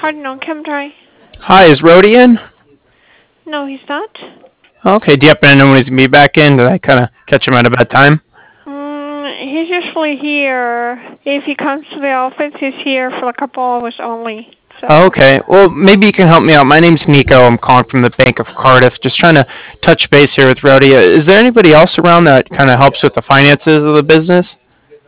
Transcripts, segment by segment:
Cardinal Chemdry. Hi, is Rhodey in? No, he's not. Okay, do you happen to know when he's going to be back in? Did I kind of catch him at a bad time? He's usually here. If he comes to the office, he's here for a couple hours only. So. Okay, well, maybe you can help me out. My name's Nico. I'm calling from the Bank of Cardiff. Just trying to touch base here with Rhodey. Is there anybody else around that kind of helps with the finances of the business?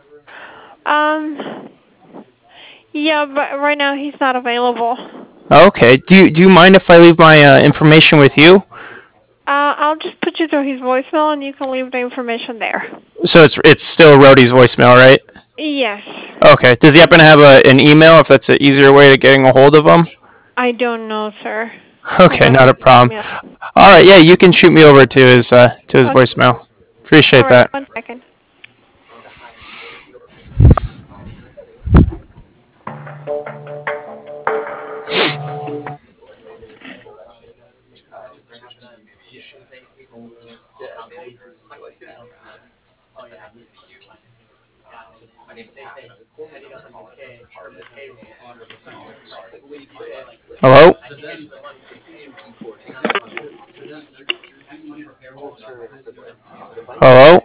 Um, yeah, but right now he's not available. Okay, do you mind if I leave my information with you? I'll just put you through his voicemail and you can leave the information there. So it's still Rhodey's voicemail, right? Yes. Okay, does he happen to have an email if that's an easier way of getting a hold of him? I don't know, sir. I Okay, don't not have a his problem. email. All right, yeah, you can shoot me over to his Okay. voicemail. All Appreciate right. that. 1 second. Hello? Hello?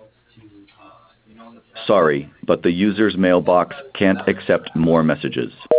Sorry, but the user's mailbox can't accept more messages.